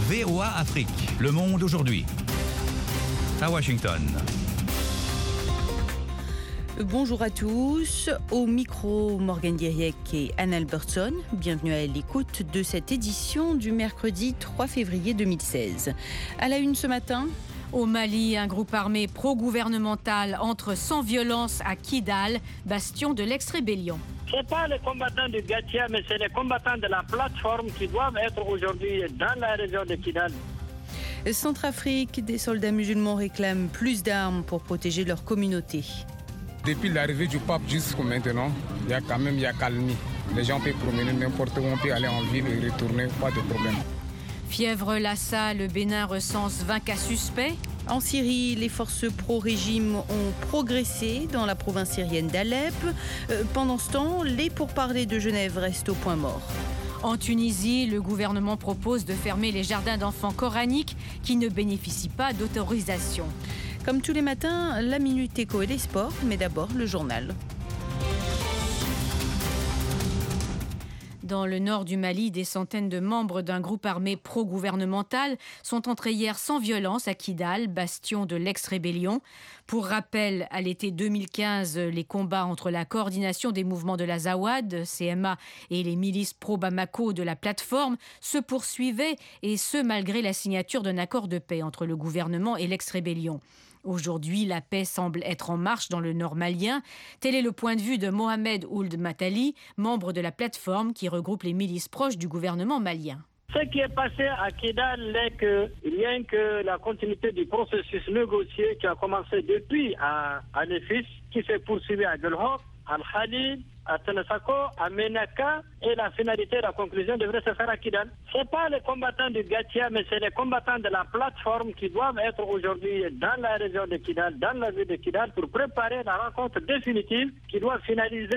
VOA Afrique, le monde aujourd'hui. À Washington. Bonjour à tous, au micro Morgane Diriec et Anne Albertson. Bienvenue à l'écoute de cette édition du mercredi 3 février 2016. À la une ce matin, au Mali, un groupe armé pro-gouvernemental entre sans violence à Kidal, bastion de l'ex-rébellion. Ce n'est pas les combattants du Gatia, mais c'est les combattants de la plateforme qui doivent être aujourd'hui dans la région de Kidal. Centrafrique, des soldats musulmans réclament plus d'armes pour protéger leur communauté. Depuis l'arrivée du pape jusqu'à maintenant, il y a calme. Les gens peuvent promener n'importe où, on peut aller en ville et retourner, pas de problème. Fièvre Lassa, le Bénin recense 20 cas suspects. En Syrie, les forces pro-régime ont progressé dans la province syrienne d'Alep. Pendant ce temps, les pourparlers de Genève restent au point mort. En Tunisie, le gouvernement propose de fermer les jardins d'enfants coraniques qui ne bénéficient pas d'autorisation. Comme tous les matins, la Minute Éco et les sports, mais d'abord le journal. Dans le nord du Mali, des centaines de membres d'un groupe armé pro-gouvernemental sont entrés hier sans violence à Kidal, bastion de l'ex-rébellion. Pour rappel, à l'été 2015, les combats entre la coordination des mouvements de l'Azawad, CMA, et les milices pro-Bamako de la plateforme se poursuivaient, et ce malgré la signature d'un accord de paix entre le gouvernement et l'ex-rébellion. Aujourd'hui, la paix semble être en marche dans le nord malien. Tel est le point de vue de Mohamed Ould Matali, membre de la plateforme qui regroupe les milices proches du gouvernement malien. Ce qui est passé à Kidal n'est que rien que la continuité du processus négocié qui a commencé depuis à Nefis, qui s'est poursuivi à Gelhok, à Al-Khalil, à Tenasako, à Menaka, et la finalité, la conclusion devrait se faire à Kidal. Ce n'est pas les combattants du Gatia, mais c'est les combattants de la plateforme qui doivent être aujourd'hui dans la région de Kidal, dans la ville de Kidal, pour préparer la rencontre définitive qui doit finaliser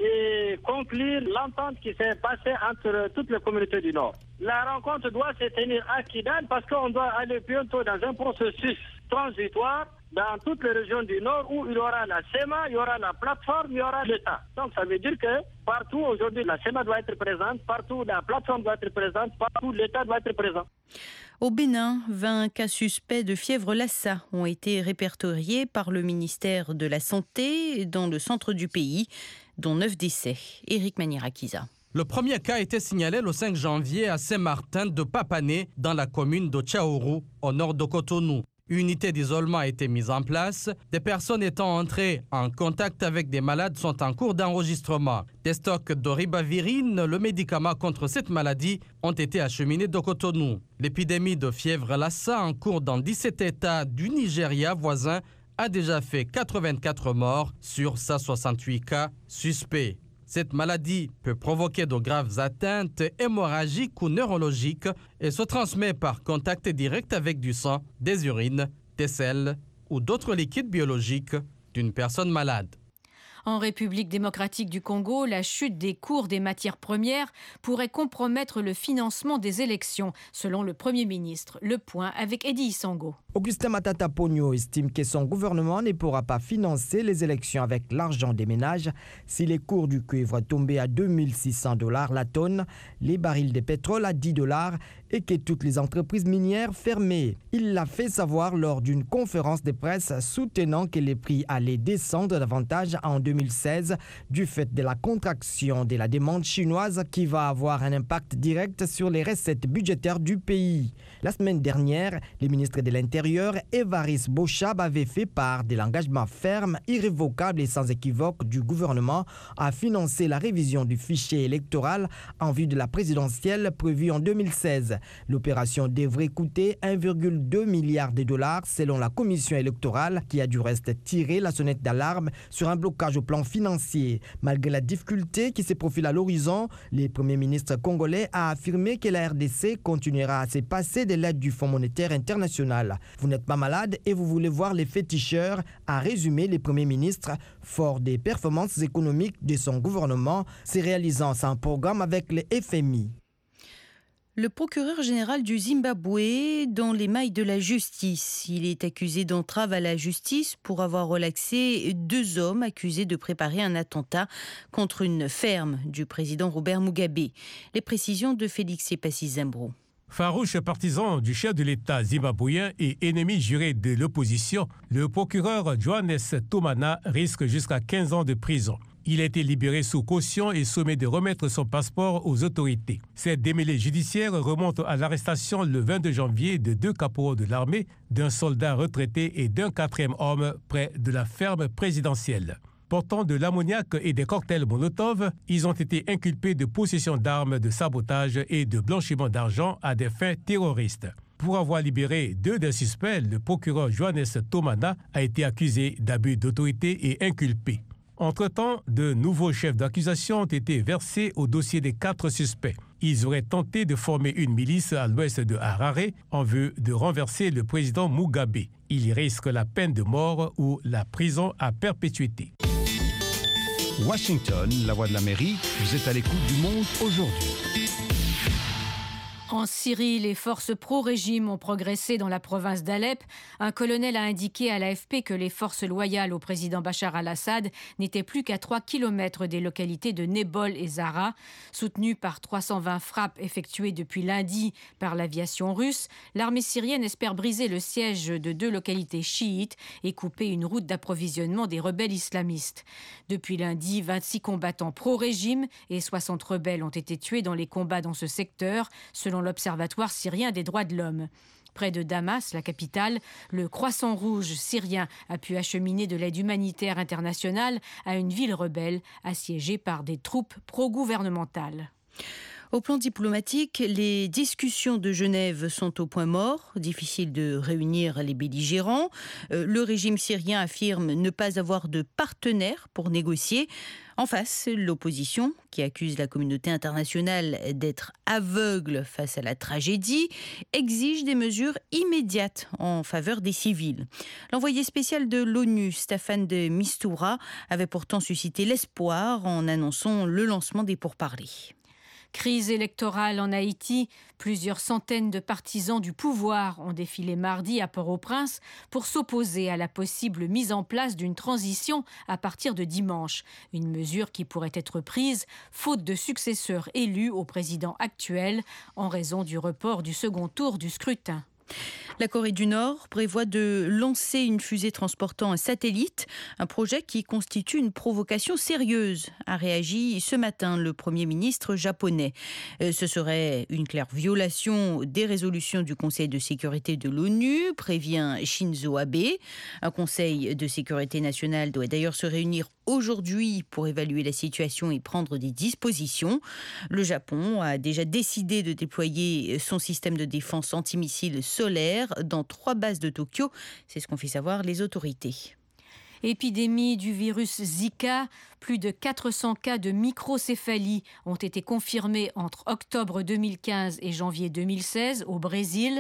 et conclure l'entente qui s'est passée entre toutes les communautés du Nord. La rencontre doit se tenir à Kidal parce qu'on doit aller bientôt dans un processus transitoire dans toutes les régions du Nord où il y aura la SEMA, il y aura la plateforme, il y aura l'État. Donc ça veut dire que partout aujourd'hui la SEMA doit être présente, partout la plateforme doit être présente, partout l'État doit être présent. Au Bénin, 20 cas suspects de fièvre Lassa ont été répertoriés par le ministère de la Santé dans le centre du pays, dont 9 décès. Éric Manirakiza. Le premier cas a été signalé le 5 janvier à Saint-Martin de Papané, dans la commune de Tchaourou, au nord de Cotonou. Une unité d'isolement a été mise en place. Des personnes étant entrées en contact avec des malades sont en cours d'enregistrement. Des stocks de ribavirine, le médicament contre cette maladie, ont été acheminés de Cotonou. L'épidémie de fièvre Lassa en cours dans 17 États du Nigeria voisin a déjà fait 84 morts sur 168 cas suspects. Cette maladie peut provoquer de graves atteintes hémorragiques ou neurologiques et se transmet par contact direct avec du sang, des urines, des selles ou d'autres liquides biologiques d'une personne malade. En République démocratique du Congo, la chute des cours des matières premières pourrait compromettre le financement des élections, selon le Premier ministre. Le point avec Eddie Issango. Augustin Matata Pogno estime que son gouvernement ne pourra pas financer les élections avec l'argent des ménages si les cours du cuivre tombaient à $2 600 la tonne, les barils de pétrole à $10 et que toutes les entreprises minières fermaient. Il l'a fait savoir lors d'une conférence de presse soutenant que les prix allaient descendre davantage en 2016 du fait de la contraction de la demande chinoise qui va avoir un impact direct sur les recettes budgétaires du pays. La semaine dernière, le ministre de l'Intérieur, Évariste Bochab, avait fait part de l'engagement ferme, irrévocable et sans équivoque du gouvernement à financer la révision du fichier électoral en vue de la présidentielle prévue en 2016. L'opération devrait coûter 1,2 milliard de dollars selon la commission électorale qui a du reste tiré la sonnette d'alarme sur un blocage au plan financier. Malgré la difficulté qui se profile à l'horizon, le Premier ministre congolais a affirmé que la RDC continuera à se passer de l'aide du Fonds monétaire international. Vous n'êtes pas malade et vous voulez voir les féticheurs, a résumé le Premier ministre, fort des performances économiques de son gouvernement, se réalisant sans programme avec le FMI. Le procureur général du Zimbabwe dans les mailles de la justice. Il est accusé d'entrave à la justice pour avoir relaxé 2 hommes accusés de préparer un attentat contre une ferme du président Robert Mugabe. Les précisions de Félix Epassi Zembro. Farouche partisan du chef de l'État zimbabwéen et ennemi juré de l'opposition, le procureur Johannes Tomana risque jusqu'à 15 ans de prison. Il a été libéré sous caution et sommé de remettre son passeport aux autorités. Cette démêlée judiciaire remonte à l'arrestation le 22 janvier de 2 caporaux de l'armée, d'un soldat retraité et d'un 4e homme près de la ferme présidentielle. Portant de l'ammoniac et des cocktails Molotov, ils ont été inculpés de possession d'armes, de sabotage et de blanchiment d'argent à des fins terroristes. Pour avoir libéré 2 des suspects, le procureur Johannes Tomana a été accusé d'abus d'autorité et inculpé. Entre-temps, de nouveaux chefs d'accusation ont été versés au dossier des 4 suspects. Ils auraient tenté de former une milice à l'ouest de Harare en vue de renverser le président Mugabe. Ils risquent la peine de mort ou la prison à perpétuité. Washington, la voix de l'Amérique, vous êtes à l'écoute du Monde aujourd'hui. En Syrie, les forces pro-régime ont progressé dans la province d'Alep. Un colonel a indiqué à l'AFP que les forces loyales au président Bachar al-Assad n'étaient plus qu'à 3 km des localités de Nebol et Zara. Soutenues par 320 frappes effectuées depuis lundi par l'aviation russe, l'armée syrienne espère briser le siège de 2 localités chiites et couper une route d'approvisionnement des rebelles islamistes. Depuis lundi, 26 combattants pro-régime et 60 rebelles ont été tués dans les combats dans ce secteur, selon l'Observatoire syrien des droits de l'homme. Près de Damas, la capitale, le Croissant Rouge syrien a pu acheminer de l'aide humanitaire internationale à une ville rebelle assiégée par des troupes pro-gouvernementales. Au plan diplomatique, les discussions de Genève sont au point mort. Difficile de réunir les belligérants. Le régime syrien affirme ne pas avoir de partenaire pour négocier. En face, l'opposition, qui accuse la communauté internationale d'être aveugle face à la tragédie, exige des mesures immédiates en faveur des civils. L'envoyé spécial de l'ONU, Staffan de Mistura, avait pourtant suscité l'espoir en annonçant le lancement des pourparlers. Crise électorale en Haïti, plusieurs centaines de partisans du pouvoir ont défilé mardi à Port-au-Prince pour s'opposer à la possible mise en place d'une transition à partir de dimanche. Une mesure qui pourrait être prise faute de successeur élu au président actuel en raison du report du second tour du scrutin. La Corée du Nord prévoit de lancer une fusée transportant un satellite, un projet qui constitue une provocation sérieuse, a réagi ce matin le Premier ministre japonais. Ce serait une claire violation des résolutions du Conseil de sécurité de l'ONU, prévient Shinzo Abe. Un Conseil de sécurité nationale doit d'ailleurs se réunir aujourd'hui pour évaluer la situation et prendre des dispositions. Le Japon a déjà décidé de déployer son système de défense antimissiles solaire dans 3 bases de Tokyo. C'est ce qu'ont fait savoir les autorités. Épidémie du virus Zika, plus de 400 cas de microcéphalie ont été confirmés entre octobre 2015 et janvier 2016 au Brésil.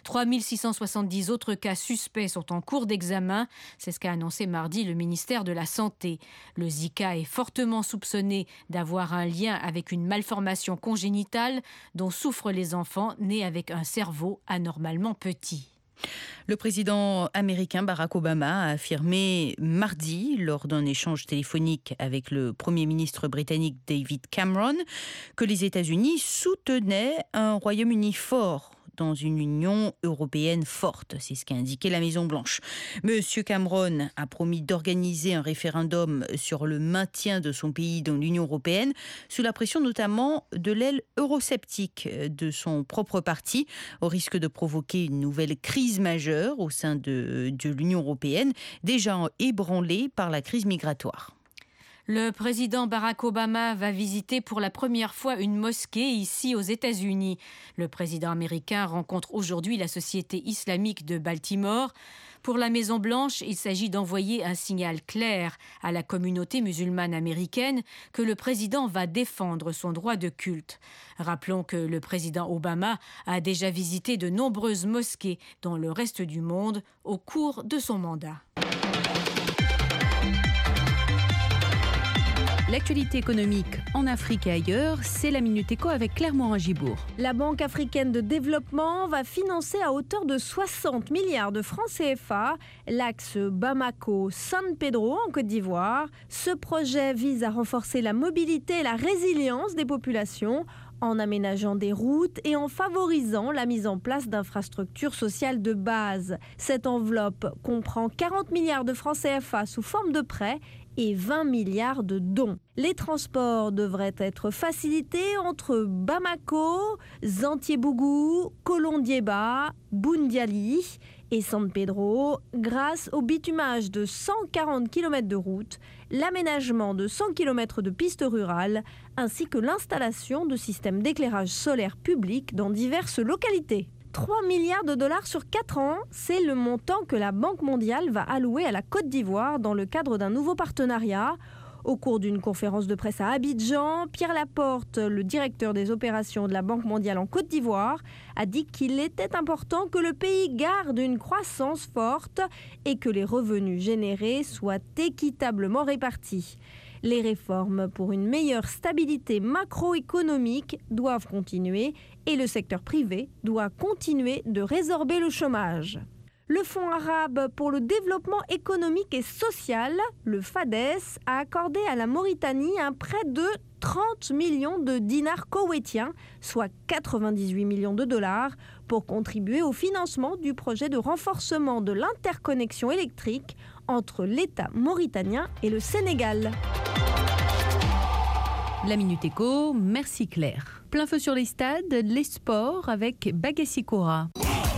3670 autres cas suspects sont en cours d'examen. C'est ce qu'a annoncé mardi le ministère de la Santé. Le Zika est fortement soupçonné d'avoir un lien avec une malformation congénitale dont souffrent les enfants nés avec un cerveau anormalement petit. Le président américain Barack Obama a affirmé mardi, lors d'un échange téléphonique avec le Premier ministre britannique David Cameron, que les États-Unis soutenaient un Royaume-Uni fort dans une Union européenne forte. C'est ce qu'a indiqué la Maison-Blanche. Monsieur Cameron a promis d'organiser un référendum sur le maintien de son pays dans l'Union européenne, sous la pression notamment de l'aile eurosceptique de son propre parti, au risque de provoquer une nouvelle crise majeure au sein de l'Union européenne, déjà ébranlée par la crise migratoire. Le président Barack Obama va visiter pour la première fois une mosquée ici aux États-Unis. Le président américain rencontre aujourd'hui la Société islamique de Baltimore. Pour la Maison-Blanche, il s'agit d'envoyer un signal clair à la communauté musulmane américaine que le président va défendre son droit de culte. Rappelons que le président Obama a déjà visité de nombreuses mosquées dans le reste du monde au cours de son mandat. L'actualité économique en Afrique et ailleurs, c'est la Minute Éco avec Claire Morin-Gibourg. La Banque africaine de développement va financer à hauteur de 60 milliards de francs CFA l'axe Bamako-San Pedro en Côte d'Ivoire. Ce projet vise à renforcer la mobilité et la résilience des populations en aménageant des routes et en favorisant la mise en place d'infrastructures sociales de base. Cette enveloppe comprend 40 milliards de francs CFA sous forme de prêts et 20 milliards de dons. Les transports devraient être facilités entre Bamako, Zantiebougou, Kolondieba, Boundiali et San Pedro grâce au bitumage de 140 km de routes, l'aménagement de 100 km de pistes rurales ainsi que l'installation de systèmes d'éclairage solaire public dans diverses localités. 3 milliards de dollars sur 4 ans, c'est le montant que la Banque mondiale va allouer à la Côte d'Ivoire dans le cadre d'un nouveau partenariat. Au cours d'une conférence de presse à Abidjan, Pierre Laporte, le directeur des opérations de la Banque mondiale en Côte d'Ivoire, a dit qu'il était important que le pays garde une croissance forte et que les revenus générés soient équitablement répartis. Les réformes pour une meilleure stabilité macroéconomique doivent continuer et le secteur privé doit continuer de résorber le chômage. Le Fonds arabe pour le développement économique et social, le FADES, a accordé à la Mauritanie un prêt de 30 millions de dinars koweïtiens, soit 98 millions de dollars, pour contribuer au financement du projet de renforcement de l'interconnexion électrique entre l'État mauritanien et le Sénégal. La Minute Éco, merci Claire. Plein feu sur les stades, les sports avec Bagassi Koura.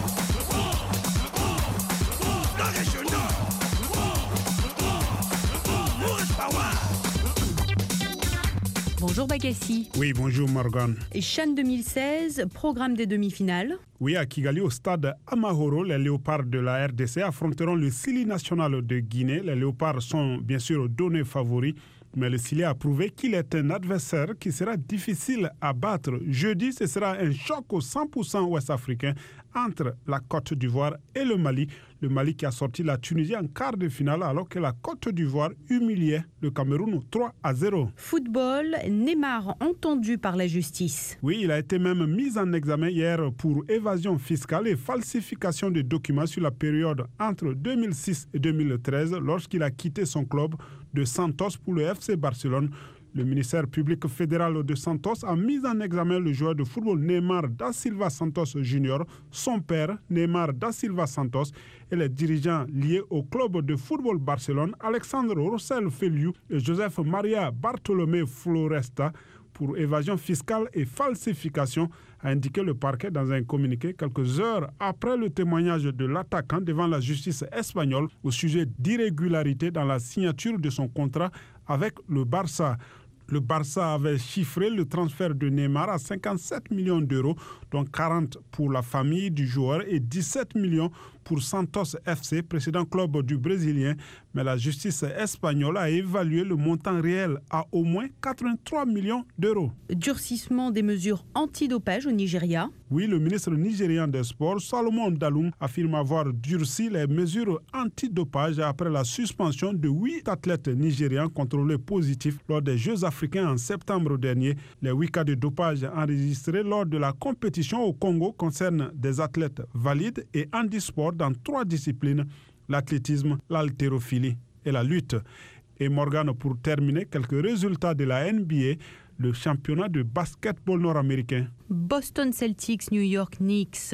Bonjour Bagassi. Oui, bonjour Morgane. CHAN 2016, programme des demi-finales. Oui, à Kigali, au stade Amahoro, les léopards de la RDC affronteront le Sili national de Guinée. Les léopards sont bien sûr donnés favoris, mais le Sili a prouvé qu'il est un adversaire qui sera difficile à battre. Jeudi, ce sera un choc au 100% ouest-africain entre la Côte d'Ivoire et le Mali. Le Mali qui a sorti la Tunisie en quart de finale alors que la Côte d'Ivoire humiliait le Cameroun 3-0. Football, Neymar entendu par la justice. Oui, il a été même mis en examen hier pour évasion fiscale et falsification de documents sur la période entre 2006 et 2013 lorsqu'il a quitté son club de Santos pour le FC Barcelone. Le ministère public fédéral de Santos a mis en examen le joueur de football Neymar da Silva Santos Jr., son père Neymar da Silva Santos et les dirigeants liés au club de football Barcelone Alexandre Rossell Feliu et Joseph Maria Bartolomé Floresta pour évasion fiscale et falsification, a indiqué le parquet dans un communiqué quelques heures après le témoignage de l'attaquant devant la justice espagnole au sujet d'irrégularités dans la signature de son contrat avec le Barça. Le Barça avait chiffré le transfert de Neymar à 57 millions d'euros, dont 40 pour la famille du joueur et 17 millions pour Santos FC, précédent club du Brésilien. Mais la justice espagnole a évalué le montant réel à au moins 83 millions d'euros. Durcissement des mesures antidopage au Nigeria. Oui, le ministre nigérian des Sports, Salomon Dalum, affirme avoir durci les mesures antidopage après la suspension de 8 athlètes nigérians contrôlés positifs lors des Jeux africains en septembre dernier. Les 8 cas de dopage enregistrés lors de la compétition au Congo concernent des athlètes valides et handisport dans 3 disciplines, l'athlétisme, l'haltérophilie et la lutte. Et Morgane, pour terminer, quelques résultats de la NBA, le championnat de basketball nord-américain. Boston Celtics, New York Knicks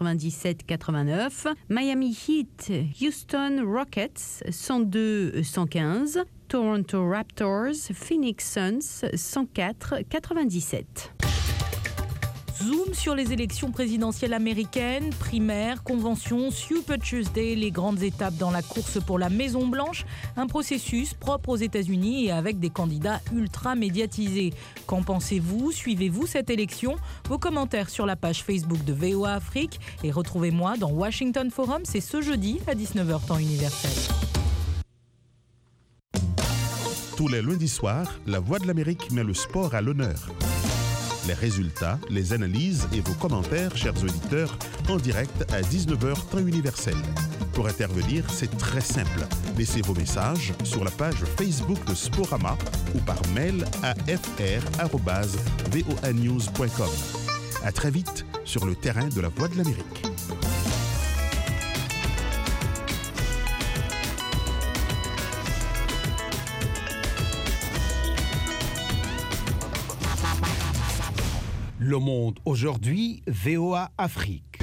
97-89, Miami Heat, Houston Rockets 102-115, Toronto Raptors, Phoenix Suns 104-97. Zoom sur les élections présidentielles américaines, primaires, conventions, Super Tuesday, les grandes étapes dans la course pour la Maison-Blanche, un processus propre aux États-Unis et avec des candidats ultra médiatisés. Qu'en pensez-vous? Suivez-vous cette élection? Vos commentaires sur la page Facebook de VOA Afrique et retrouvez-moi dans Washington Forum, c'est ce jeudi à 19h temps universel. Tous les lundis soirs, La Voix de l'Amérique met le sport à l'honneur. Les résultats, les analyses et vos commentaires, chers auditeurs, en direct à 19h temps universel. Pour intervenir, c'est très simple. Laissez vos messages sur la page Facebook de Sporama ou par mail à fr@voanews.com. À très vite sur le terrain de La Voix de l'Amérique. Le Monde aujourd'hui, VOA Afrique.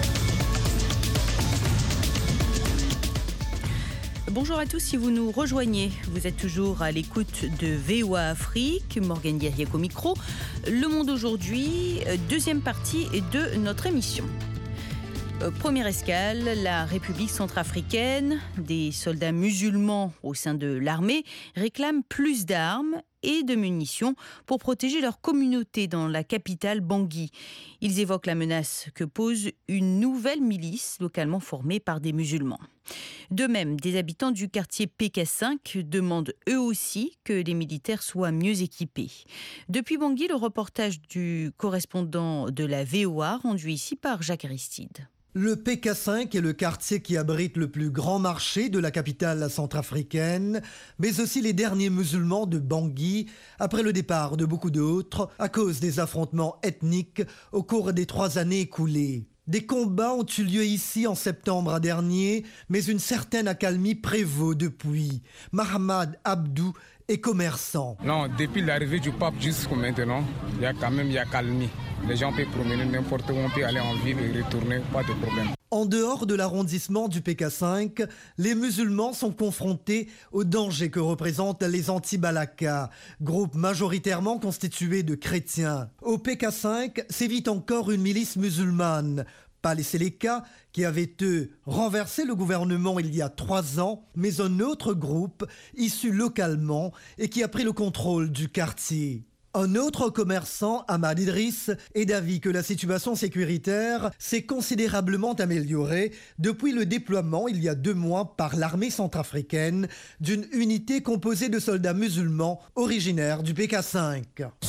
Bonjour à tous, si vous nous rejoignez, vous êtes toujours à l'écoute de VOA Afrique, Morgane Guerriec au micro. Le Monde aujourd'hui, deuxième partie de notre émission. Première escale, la République centrafricaine. Des soldats musulmans au sein de l'armée réclament plus d'armes et de munitions pour protéger leur communauté dans la capitale Bangui. Ils évoquent la menace que pose une nouvelle milice localement formée par des musulmans. De même, des habitants du quartier PK5 demandent eux aussi que les militaires soient mieux équipés. Depuis Bangui, le reportage du correspondant de la VOA rendu ici par Jacques Aristide. Le PK5 est le quartier qui abrite le plus grand marché de la capitale centrafricaine, mais aussi les derniers musulmans de Bangui, après le départ de beaucoup d'autres à cause des affrontements ethniques au cours des 3 années écoulées. Des combats ont eu lieu ici en septembre dernier, mais une certaine accalmie prévaut depuis. Mahamad Abdou est commerçant. Non, depuis l'arrivée du pape jusqu'à maintenant, il y a accalmie. Les gens peuvent promener n'importe où, on peut aller en ville et retourner, pas de problème. En dehors de l'arrondissement du PK5, les musulmans sont confrontés aux dangers que représentent les anti-Balaka, groupe majoritairement constitué de chrétiens. Au PK5 sévit encore une milice musulmane, pas les Séléka, qui avaient, eux, renversé le gouvernement il y a 3 ans, mais un autre groupe, issu localement, et qui a pris le contrôle du quartier. Un autre commerçant, Ahmad Idriss, est d'avis que la situation sécuritaire s'est considérablement améliorée depuis le déploiement il y a 2 mois par l'armée centrafricaine d'une unité composée de soldats musulmans originaires du PK5.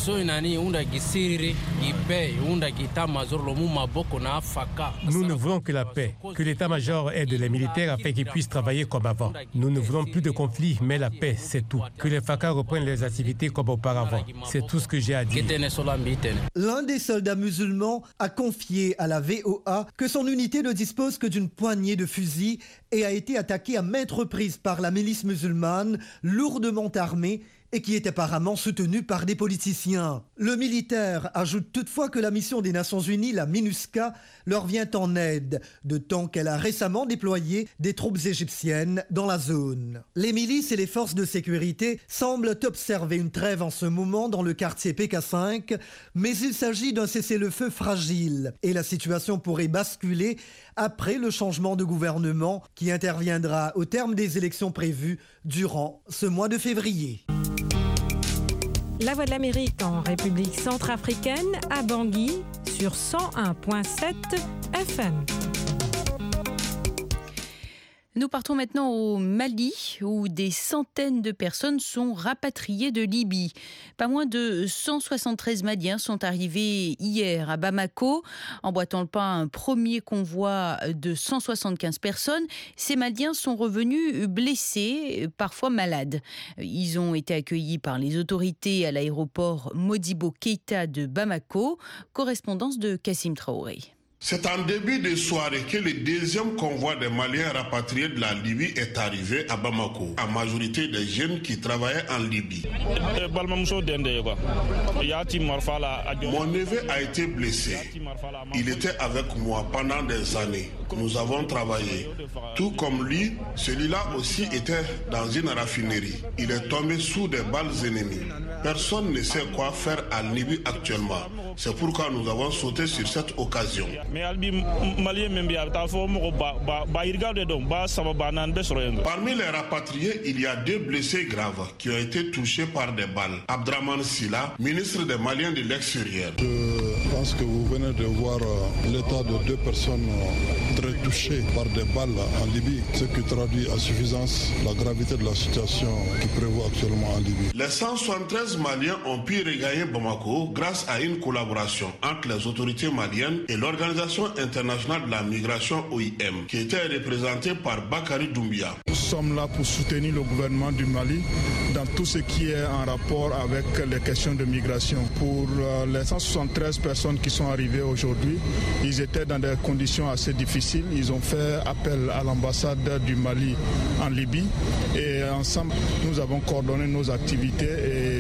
Nous ne voulons que la paix, que l'état-major aide les militaires afin qu'ils puissent travailler comme avant. Nous ne voulons plus de conflits, mais la paix, c'est tout. Que les FACA reprennent leurs activités comme auparavant. C'est tout ce que j'ai à dire. L'un des soldats musulmans a confié à la VOA que son unité ne dispose que d'une poignée de fusils et a été attaquée à maintes reprises par la milice musulmane, lourdement armée, et qui est apparemment soutenu par des politiciens. Le militaire ajoute toutefois que la mission des Nations Unies, la MINUSCA, leur vient en aide, de temps qu'elle a récemment déployé des troupes égyptiennes dans la zone. Les milices et les forces de sécurité semblent observer une trêve en ce moment dans le quartier PK5, mais il s'agit d'un cessez-le-feu fragile et la situation pourrait basculer après le changement de gouvernement qui interviendra au terme des élections prévues durant ce mois de février. La Voix de l'Amérique en République centrafricaine à Bangui sur 101.7 FM. Nous partons maintenant au Mali, où des centaines de personnes sont rapatriées de Libye. Pas moins de 173 Maliens sont arrivés hier à Bamako, emboîtant le pas à un premier convoi de 175 personnes. Ces Maliens sont revenus blessés, parfois malades. Ils ont été accueillis par les autorités à l'aéroport Modibo Keïta de Bamako. Correspondance de Kassim Traoré. C'est en début de soirée que le deuxième convoi des Maliens rapatriés de la Libye est arrivé à Bamako, en majorité des jeunes qui travaillaient en Libye. Mon neveu a été blessé. Il était avec moi pendant des années. Nous avons travaillé. Tout comme lui, celui-là aussi était dans une raffinerie. Il est tombé sous des balles ennemies. Personne ne sait quoi faire en Libye actuellement. C'est pourquoi nous avons sauté sur cette occasion. Parmi les rapatriés, il y a 2 blessés graves qui ont été touchés par des balles. Abdraman Silla, ministre des Maliens de l'extérieur. Je pense que vous venez de voir l'état de 2 personnes très touchées par des balles en Libye, ce qui traduit à suffisance la gravité de la situation qui prévaut actuellement en Libye. Les 173 Maliens ont pu regagner Bamako grâce à une collaboration entre les autorités maliennes et l'Organisation internationale de la migration OIM, qui était représentée par Bakary Doumbia. Nous sommes là pour soutenir le gouvernement du Mali dans tout ce qui est en rapport avec les questions de migration. Pour les 173 personnes qui sont arrivées aujourd'hui, ils étaient dans des conditions assez difficiles. Ils ont fait appel à l'ambassade du Mali en Libye et ensemble, nous avons coordonné nos activités et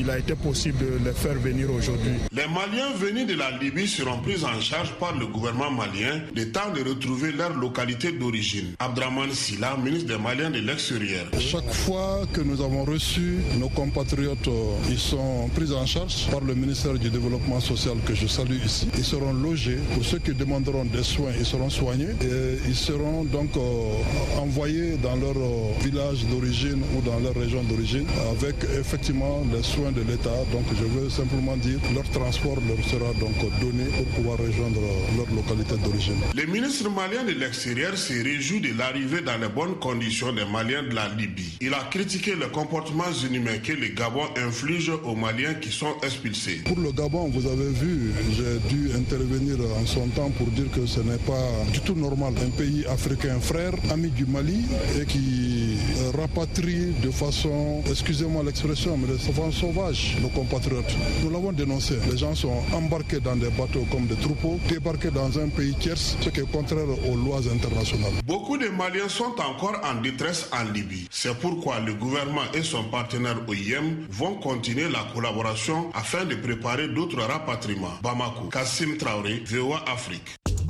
il a été possible de les faire venir aujourd'hui. Les Maliens venus de la Libye seront pris en charge par le gouvernement malien le temps de retrouver leur localité d'origine. Abdraman Silla, ministre des Maliens de l'extérieur. Chaque fois que nous avons reçu nos compatriotes, ils sont pris en charge par le ministère du Développement social que je salue ici. Ils seront logés. Pour ceux qui demanderont des soins, ils seront soignés et ils seront donc envoyés dans leur village d'origine ou dans leur région d'origine avec effectivement les soins de l'État. Donc je veux simplement dire leur transport leur sera donc donné pour pouvoir rejoindre leur localité d'origine. Le ministre malien de l'extérieur s'est réjoui de l'arrivée dans les bonnes conditions des Maliens de la Libye. Il a critiqué les comportements inhumains que le Gabon inflige aux Maliens qui sont expulsés. Pour le Gabon, vous avez vu, j'ai dû intervenir en son temps pour dire que ce n'est pas du tout normal. Un pays africain frère, ami du Mali et qui rapatrie de façon, excusez-moi l'expression, mais de façon sauvage nos compatriotes. Nous l'avons dénoncé. Les gens sont embarqués dans des bateaux comme des troupeaux, débarqués dans un pays tiers, ce qui est contraire aux lois internationales. Beaucoup de Maliens sont encore en détresse en Libye. C'est pourquoi le gouvernement et son partenaire OIM vont continuer la collaboration afin de préparer d'autres rapatriements. Bamako, Kassim Traoré, VOA Afrique.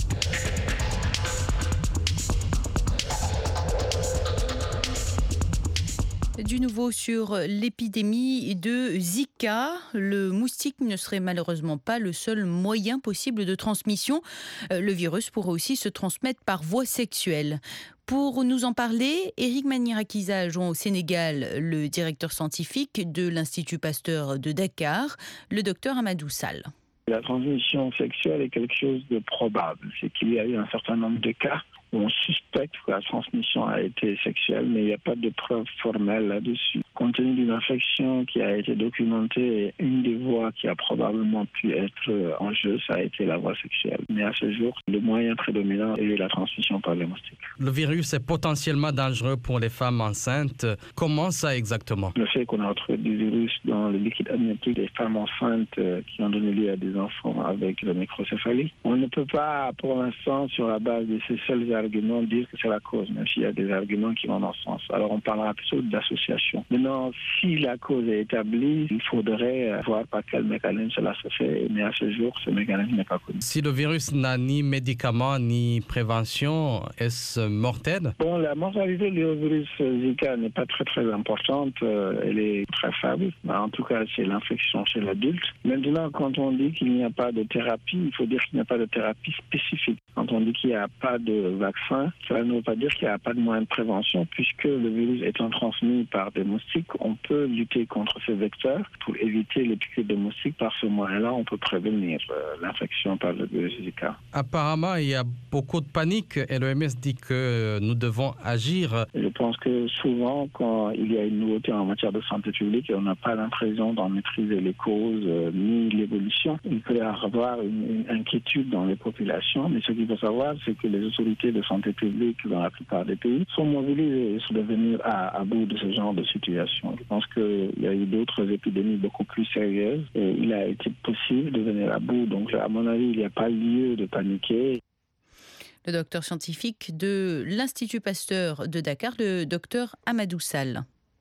Du nouveau sur l'épidémie de Zika. Le moustique ne serait malheureusement pas le seul moyen possible de transmission. Le virus pourrait aussi se transmettre par voie sexuelle. Pour nous en parler, Éric Manirakiza a joint au Sénégal le directeur scientifique de l'Institut Pasteur de Dakar, le docteur Amadou Sall. La transmission sexuelle est quelque chose de probable. C'est qu'il y a eu un certain nombre de cas où on suspecte que la transmission a été sexuelle, mais il n'y a pas de preuve formelle là-dessus. Compte tenu d'une infection qui a été documentée, une des voies qui a probablement pu être en jeu, ça a été la voie sexuelle. Mais à ce jour, le moyen prédominant est la transmission par les moustiques. Le virus est potentiellement dangereux pour les femmes enceintes. Comment ça exactement? Le fait qu'on a retrouvé du virus dans le liquide amniotique des femmes enceintes qui ont donné lieu à des enfants avec la microcéphalie, on ne peut pas, pour l'instant, sur la base de ces seuls arguments, dire que c'est la cause, même s'il y a des arguments qui vont dans ce sens. Alors on parlera plutôt d'association. Maintenant, si la cause est établie, il faudrait voir par quel mécanisme cela se fait, mais à ce jour, ce mécanisme n'est pas connu. Si le virus n'a ni médicament ni prévention, est-ce mortel? Bon, la mortalité du virus Zika n'est pas très importante, elle est très faible. En tout cas, c'est l'infection chez l'adulte. Maintenant, quand on dit qu'il n'y a pas de thérapie, il faut dire qu'il n'y a pas de thérapie spécifique. Quand on dit qu'il n'y a pas de vaccin, cela ne veut pas dire qu'il n'y a pas de moyen de prévention, puisque le virus étant transmis par des moustiques, on peut lutter contre ces vecteurs pour éviter les piqûres de moustiques. Par ce moyen-là, on peut prévenir l'infection par le virus Zika. Apparemment, il y a beaucoup de panique et l'OMS dit que nous devons agir. Je pense que souvent, quand il y a une nouveauté en matière de santé publique et on n'a pas l'impression d'en maîtriser les causes ni l'évolution, il peut y avoir une inquiétude dans les populations. Mais ce qu'il faut savoir, c'est que les autorités de santé publique dans la plupart des pays sont mobilisées sur de venir à bout de ce genre de situation. Je pense qu'il y a eu d'autres épidémies beaucoup plus sérieuses et il a été possible de venir à bout. Donc à mon avis, il n'y a pas lieu de paniquer. Le docteur scientifique de l'Institut Pasteur de Dakar, le docteur Amadou Sall.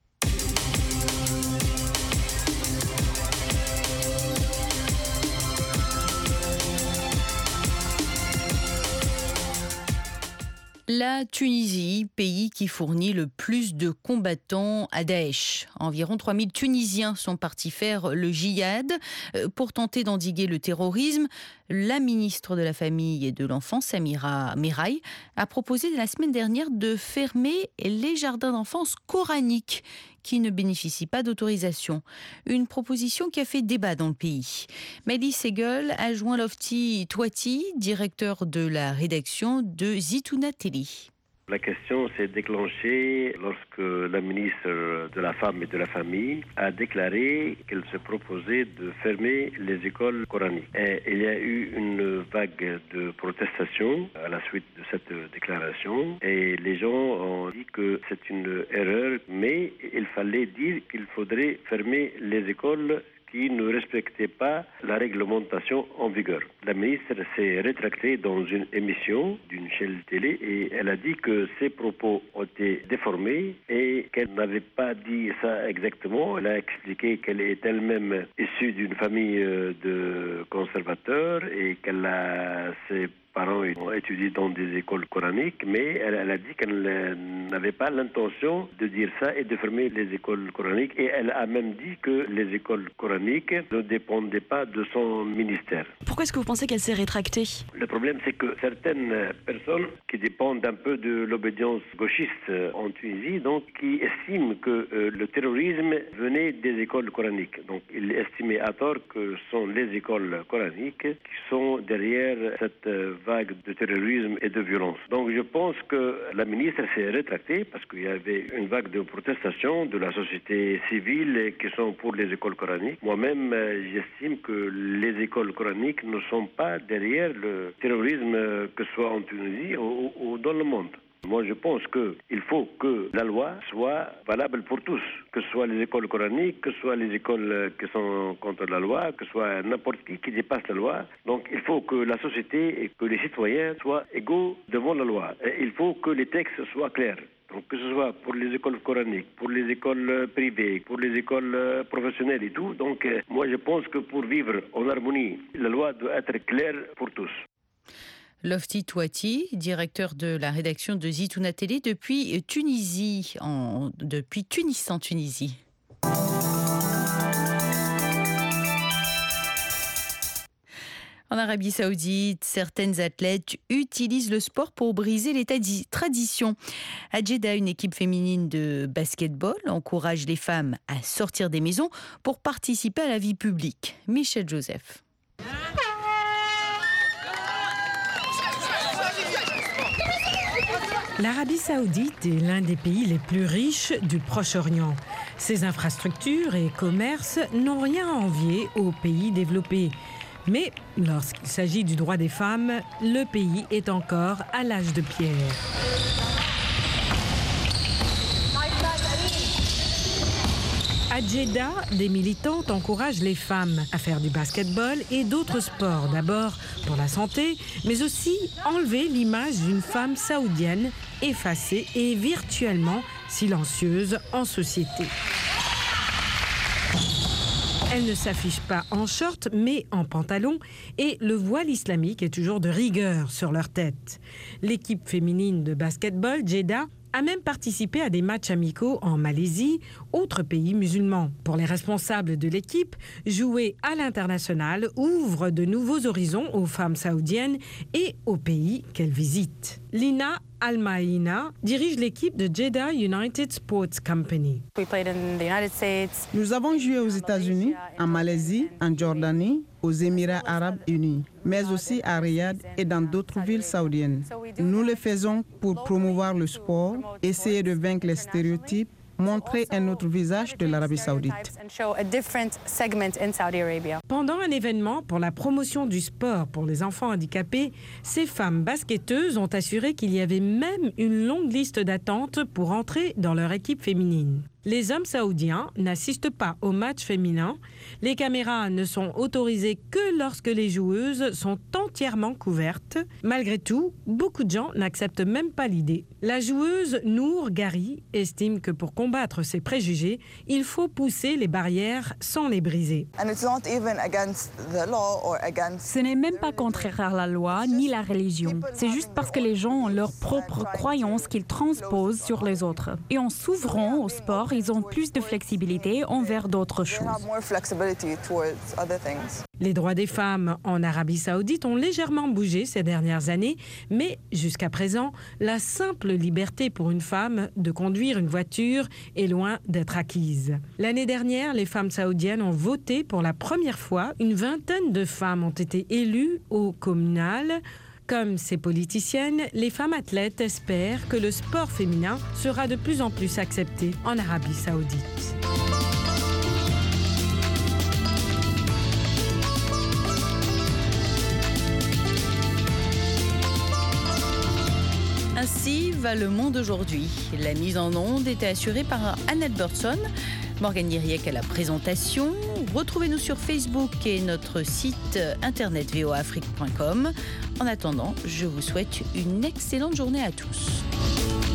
La Tunisie, pays qui fournit le plus de combattants à Daesh. Environ 3000 Tunisiens sont partis faire le djihad pour tenter d'endiguer le terrorisme. La ministre de la Famille et de l'Enfance, Samira Meraï, a proposé la semaine dernière de fermer les jardins d'enfance coraniques qui ne bénéficient pas d'autorisation. Une proposition qui a fait débat dans le pays. Mehdi Segel a joint Lofti Touati, directeur de la rédaction de Zitouna Teli. La question s'est déclenchée lorsque la ministre de la Femme et de la Famille a déclaré qu'elle se proposait de fermer les écoles coraniques. Et il y a eu une vague de protestations à la suite de cette déclaration et les gens ont dit que c'est une erreur, mais il fallait dire qu'il faudrait fermer les écoles qui ne respectaient pas la réglementation en vigueur. La ministre s'est rétractée dans une émission d'une chaîne télé et elle a dit que ses propos ont été déformés et qu'elle n'avait pas dit ça exactement. Elle a expliqué qu'elle est elle-même issue d'une famille de conservateurs et qu'elle a ses parents ont étudié dans des écoles coraniques, mais elle a dit qu'elle n'avait pas l'intention de dire ça et de fermer les écoles coraniques. Et elle a même dit que les écoles coraniques ne dépendaient pas de son ministère. Pourquoi est-ce que vous pensez qu'elle s'est rétractée ? Le problème, c'est que certaines personnes qui dépendent un peu de l'obédience gauchiste en Tunisie, donc qui estiment que le terrorisme venait des écoles coraniques. Donc ils estimaient à tort que ce sont les écoles coraniques qui sont derrière cette vague de terrorisme et de violence. Donc je pense que la ministre s'est rétractée parce qu'il y avait une vague de protestation de la société civile qui sont pour les écoles coraniques. Moi-même, j'estime que les écoles coraniques ne sont pas derrière le terrorisme, que ce soit en Tunisie ou dans le monde. Moi, je pense qu'il faut que la loi soit valable pour tous, que ce soit les écoles coraniques, que ce soit les écoles qui sont contre la loi, que ce soit n'importe qui dépasse la loi. Donc, il faut que la société et que les citoyens soient égaux devant la loi. Et il faut que les textes soient clairs. Donc, que ce soit pour les écoles coraniques, pour les écoles privées, pour les écoles professionnelles et tout. Donc, moi, je pense que pour vivre en harmonie, la loi doit être claire pour tous. Lofti Touati, directeur de la rédaction de Zitouna Télé depuis Tunis en Tunisie. En Arabie Saoudite, certaines athlètes utilisent le sport pour briser les traditions. À Jeddah, une équipe féminine de basket-ball encourage les femmes à sortir des maisons pour participer à la vie publique. Michel Joseph. L'Arabie Saoudite est l'un des pays les plus riches du Proche-Orient. Ses infrastructures et commerces n'ont rien à envier aux pays développés. Mais lorsqu'il s'agit du droit des femmes, le pays est encore à l'âge de pierre. À Jeddah, des militantes encouragent les femmes à faire du basketball et d'autres sports. D'abord pour la santé, mais aussi enlever l'image d'une femme saoudienne effacée et virtuellement silencieuse en société. Elle ne s'affiche pas en short, mais en pantalon, et le voile islamique est toujours de rigueur sur leur tête. L'équipe féminine de basketball, Jeddah, a même participé à des matchs amicaux en Malaisie, autre pays musulman. Pour les responsables de l'équipe, jouer à l'international ouvre de nouveaux horizons aux femmes saoudiennes et aux pays qu'elles visitent. Lina Al-Maïna dirige l'équipe de Jeddah United Sports Company. Nous avons joué aux États-Unis, en Malaisie, en Jordanie, aux Émirats arabes unis, mais aussi à Riyad et dans d'autres villes saoudiennes. Nous le faisons pour promouvoir le sport, essayer de vaincre les stéréotypes, montrer un autre visage de l'Arabie saoudite. Pendant un événement pour la promotion du sport pour les enfants handicapés, ces femmes basketteuses ont assuré qu'il y avait même une longue liste d'attente pour entrer dans leur équipe féminine. Les hommes saoudiens n'assistent pas aux matchs féminins. Les caméras ne sont autorisées que lorsque les joueuses sont entièrement couvertes. Malgré tout, beaucoup de gens n'acceptent même pas l'idée. La joueuse Nour Gari estime que pour combattre ces préjugés, il faut pousser les barrières sans les briser. Ce n'est même pas contraire à la loi ni la religion. C'est juste parce que les gens ont leurs propres croyances qu'ils transposent sur les autres. Et en s'ouvrant au sport, ils ont plus de flexibilité envers d'autres choses. Les droits des femmes en Arabie Saoudite ont légèrement bougé ces dernières années, mais jusqu'à présent, la simple liberté pour une femme de conduire une voiture est loin d'être acquise. L'année dernière, les femmes saoudiennes ont voté pour la première fois. Une vingtaine de femmes ont été élues au communal. Comme ces politiciennes, les femmes athlètes espèrent que le sport féminin sera de plus en plus accepté en Arabie Saoudite. Ainsi va le monde aujourd'hui. La mise en onde était assurée par Annette Burtson. Morgane Yeriek à la présentation. Retrouvez-nous sur Facebook et notre site internet voaafrique.com. En attendant, je vous souhaite une excellente journée à tous.